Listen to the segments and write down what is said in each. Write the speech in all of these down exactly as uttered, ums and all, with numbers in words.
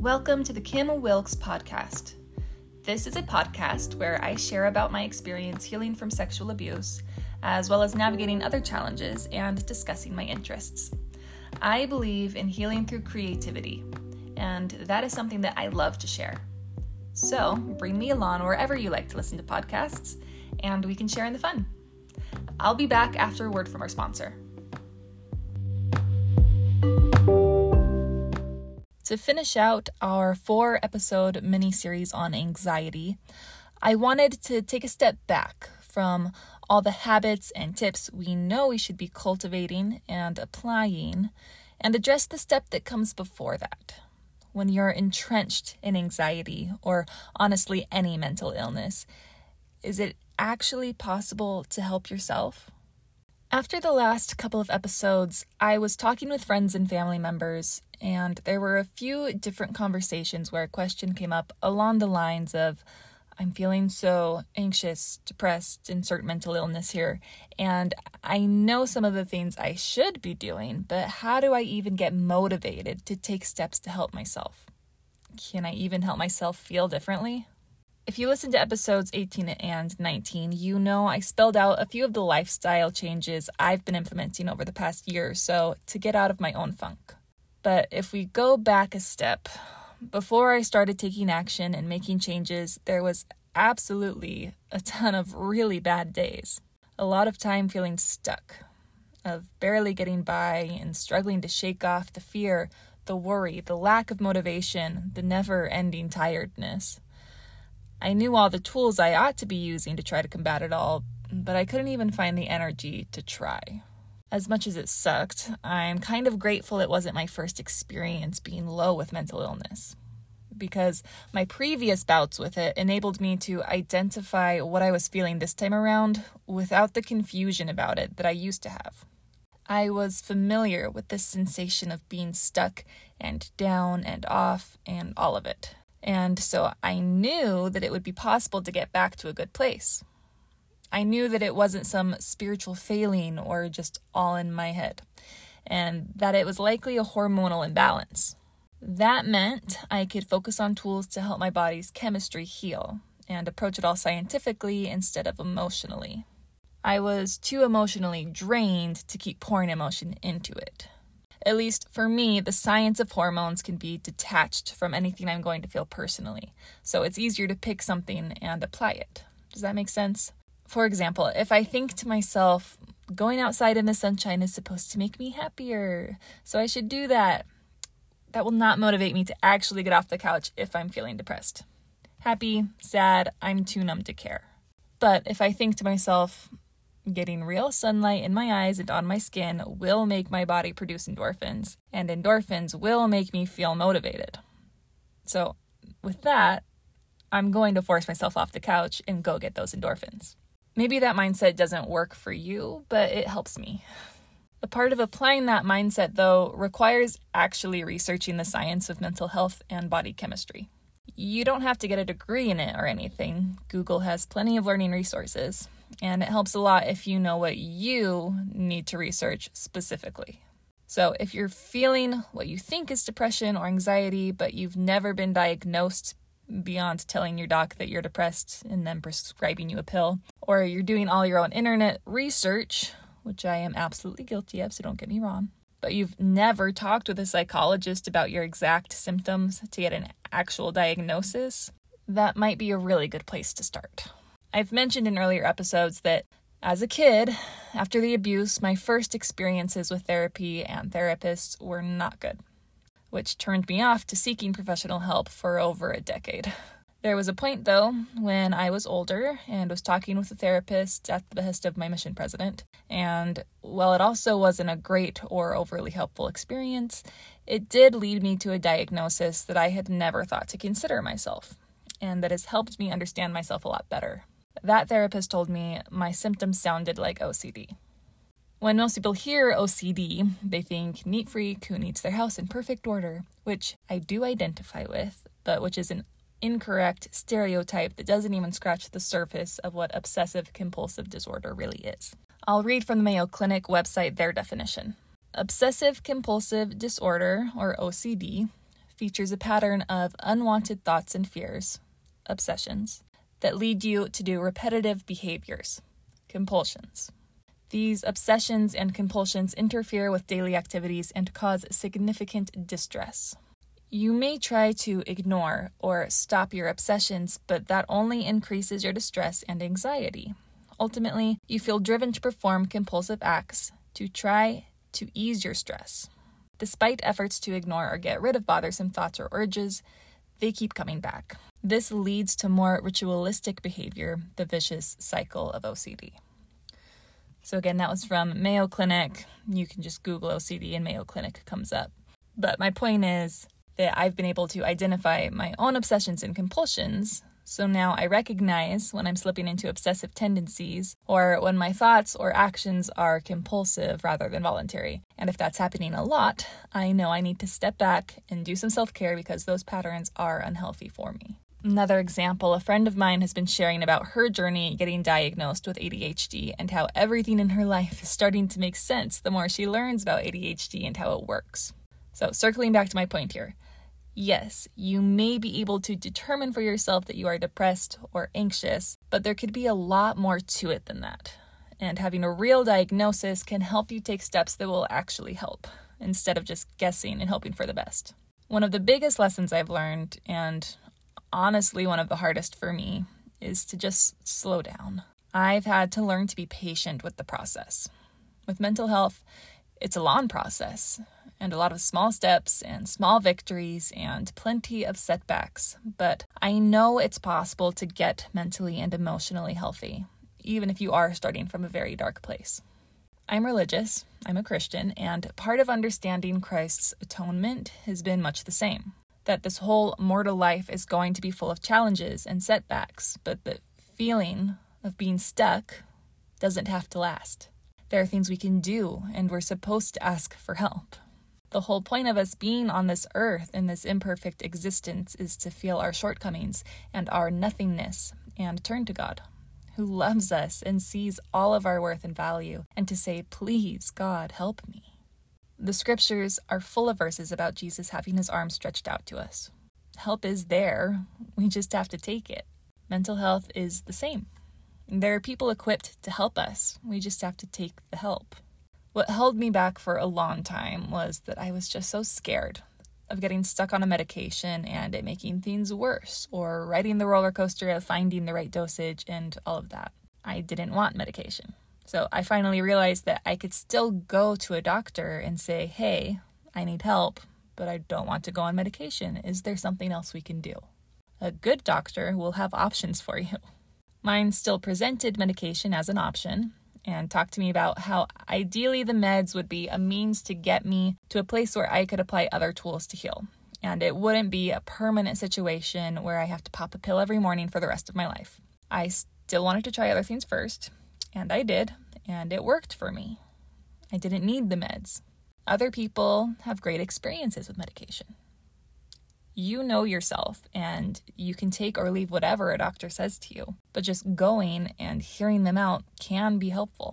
Welcome to the Kim Wilkes podcast. This is a podcast where I share about my experience healing from sexual abuse, as well as navigating other challenges and discussing my interests. I believe in healing through creativity, and that is something that I love to share. So bring me along wherever you like to listen to podcasts, and we can share in the fun. I'll be back after a word from our sponsor. To finish out our four-episode mini-series on anxiety, I wanted to take a step back from all the habits and tips we know we should be cultivating and applying, and address the step that comes before that. When you're entrenched in anxiety, or honestly any mental illness, is it actually possible to help yourself? After the last couple of episodes, I was talking with friends and family members, and there were a few different conversations where a question came up along the lines of, I'm feeling so anxious, depressed, insert mental illness here, and I know some of the things I should be doing, but how do I even get motivated to take steps to help myself? Can I even help myself feel differently? If you listen to episodes eighteen and nineteen, you know I spelled out a few of the lifestyle changes I've been implementing over the past year or so to get out of my own funk. But if we go back a step, before I started taking action and making changes, there was absolutely a ton of really bad days. A lot of time feeling stuck, of barely getting by and struggling to shake off the fear, the worry, the lack of motivation, the never-ending tiredness. I knew all the tools I ought to be using to try to combat it all, but I couldn't even find the energy to try. As much as it sucked, I'm kind of grateful it wasn't my first experience being low with mental illness, because my previous bouts with it enabled me to identify what I was feeling this time around without the confusion about it that I used to have. I was familiar with the sensation of being stuck and down and off and all of it. And so I knew that it would be possible to get back to a good place. I knew that it wasn't some spiritual failing or just all in my head, and that it was likely a hormonal imbalance. That meant I could focus on tools to help my body's chemistry heal and approach it all scientifically instead of emotionally. I was too emotionally drained to keep pouring emotion into it. At least for me, the science of hormones can be detached from anything I'm going to feel personally, so it's easier to pick something and apply it. Does that make sense? For example, if I think to myself, going outside in the sunshine is supposed to make me happier, so I should do that, that will not motivate me to actually get off the couch if I'm feeling depressed. Happy, sad, I'm too numb to care. But if I think to myself, getting real sunlight in my eyes and on my skin will make my body produce endorphins, and endorphins will make me feel motivated. So with that, I'm going to force myself off the couch and go get those endorphins. Maybe that mindset doesn't work for you, but it helps me. A part of applying that mindset, though, requires actually researching the science of mental health and body chemistry. You don't have to get a degree in it or anything. Google has plenty of learning resources, and it helps a lot if you know what you need to research specifically. So if you're feeling what you think is depression or anxiety, but you've never been diagnosed beyond telling your doc that you're depressed and then prescribing you a pill, or you're doing all your own internet research, which I am absolutely guilty of, so don't get me wrong, but you've never talked with a psychologist about your exact symptoms to get an actual diagnosis, that might be a really good place to start. I've mentioned in earlier episodes that as a kid, after the abuse, my first experiences with therapy and therapists were not good, which turned me off to seeking professional help for over a decade. There was a point, though, when I was older and was talking with a therapist at the behest of my mission president, and while it also wasn't a great or overly helpful experience, it did lead me to a diagnosis that I had never thought to consider myself, and that has helped me understand myself a lot better. That therapist told me my symptoms sounded like O C D. When most people hear O C D, they think neat freak who needs their house in perfect order, which I do identify with, but which is an incorrect stereotype that doesn't even scratch the surface of what obsessive-compulsive disorder really is. I'll read from the Mayo Clinic website their definition. Obsessive-compulsive disorder, or O C D, features a pattern of unwanted thoughts and fears, obsessions, that lead you to do repetitive behaviors, compulsions. These obsessions and compulsions interfere with daily activities and cause significant distress. You may try to ignore or stop your obsessions, but that only increases your distress and anxiety. Ultimately, you feel driven to perform compulsive acts to try to ease your stress. Despite efforts to ignore or get rid of bothersome thoughts or urges, they keep coming back. This leads to more ritualistic behavior, the vicious cycle of O C D. So again, that was from Mayo Clinic. You can just Google O C D and Mayo Clinic comes up. But my point is that I've been able to identify my own obsessions and compulsions. So now I recognize when I'm slipping into obsessive tendencies or when my thoughts or actions are compulsive rather than voluntary. And if that's happening a lot, I know I need to step back and do some self-care because those patterns are unhealthy for me. Another example, a friend of mine has been sharing about her journey getting diagnosed with A D H D and how everything in her life is starting to make sense the more she learns about A D H D and how it works. So circling back to my point here, yes, you may be able to determine for yourself that you are depressed or anxious, but there could be a lot more to it than that. And having a real diagnosis can help you take steps that will actually help, instead of just guessing and hoping for the best. One of the biggest lessons I've learned, and honestly one of the hardest for me, is to just slow down. I've had to learn to be patient with the process. With mental health, it's a long process, and a lot of small steps and small victories and plenty of setbacks, but I know it's possible to get mentally and emotionally healthy, even if you are starting from a very dark place. I'm religious, I'm a Christian, and part of understanding Christ's atonement has been much the same. That this whole mortal life is going to be full of challenges and setbacks, but the feeling of being stuck doesn't have to last. There are things we can do, and we're supposed to ask for help. The whole point of us being on this earth in this imperfect existence is to feel our shortcomings and our nothingness and turn to God, who loves us and sees all of our worth and value, and to say, please, God, help me. The scriptures are full of verses about Jesus having his arms stretched out to us. Help is there, we just have to take it. Mental health is the same. There are people equipped to help us, we just have to take the help. What held me back for a long time was that I was just so scared of getting stuck on a medication and it making things worse, or riding the roller coaster of finding the right dosage and all of that. I didn't want medication. So I finally realized that I could still go to a doctor and say, hey, I need help, but I don't want to go on medication. Is there something else we can do? A good doctor will have options for you. Mine still presented medication as an option, and talked to me about how ideally the meds would be a means to get me to a place where I could apply other tools to heal. And it wouldn't be a permanent situation where I have to pop a pill every morning for the rest of my life. I still wanted to try other things first, and I did, and it worked for me. I didn't need the meds. Other people have great experiences with medication. You know yourself, and you can take or leave whatever a doctor says to you, but just going and hearing them out can be helpful.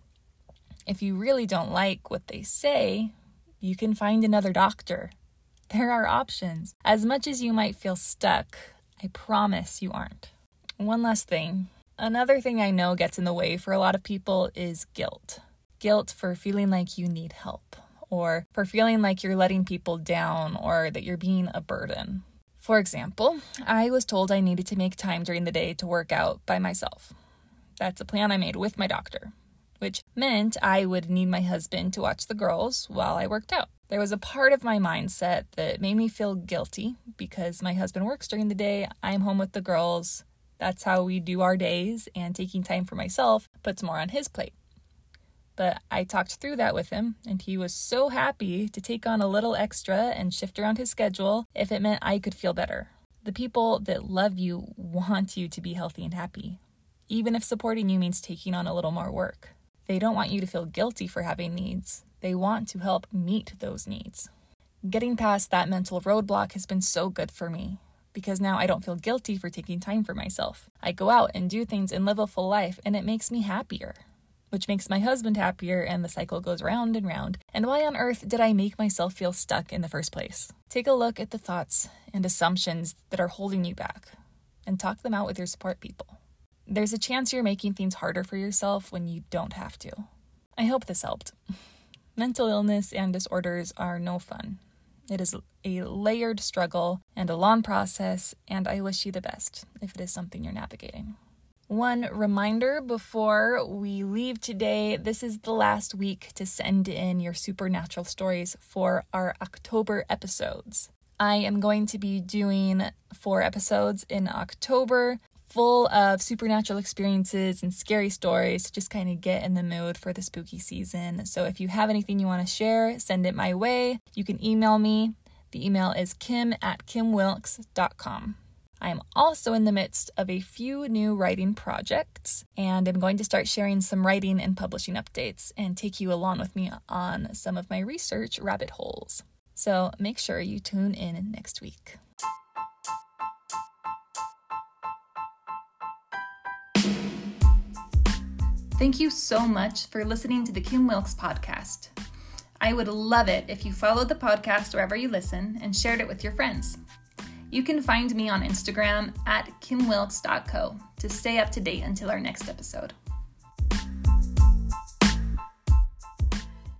If you really don't like what they say, you can find another doctor. There are options. As much as you might feel stuck, I promise you aren't. One last thing. Another thing I know gets in the way for a lot of people is guilt. Guilt for feeling like you need help, or for feeling like you're letting people down, or that you're being a burden. For example, I was told I needed to make time during the day to work out by myself. That's a plan I made with my doctor, which meant I would need my husband to watch the girls while I worked out. There was a part of my mindset that made me feel guilty because my husband works during the day, I'm home with the girls. That's how we do our days, and taking time for myself puts more on his plate. But I talked through that with him, and he was so happy to take on a little extra and shift around his schedule if it meant I could feel better. The people that love you want you to be healthy and happy, even if supporting you means taking on a little more work. They don't want you to feel guilty for having needs. They want to help meet those needs. Getting past that mental roadblock has been so good for me, because now I don't feel guilty for taking time for myself. I go out and do things and live a full life, and it makes me happier, which makes my husband happier, and the cycle goes round and round. And why on earth did I make myself feel stuck in the first place? Take a look at the thoughts and assumptions that are holding you back and talk them out with your support people. There's a chance you're making things harder for yourself when you don't have to. I hope this helped. Mental illness and disorders are no fun. It is a layered struggle and a long process, and I wish you the best if it is something you're navigating. One reminder before we leave today, this is the last week to send in your supernatural stories for our October episodes. I am going to be doing four episodes in October, full of supernatural experiences and scary stories to just kind of get in the mood for the spooky season. So if you have anything you want to share, send it my way. You can email me. The email is kim at kim wilkes dot com. I am also in the midst of a few new writing projects, and I'm going to start sharing some writing and publishing updates and take you along with me on some of my research rabbit holes. So make sure you tune in next week. Thank you so much for listening to the Kim Wilkes podcast. I would love it if you followed the podcast wherever you listen and shared it with your friends. You can find me on Instagram at kim wilkes dot co to stay up to date until our next episode.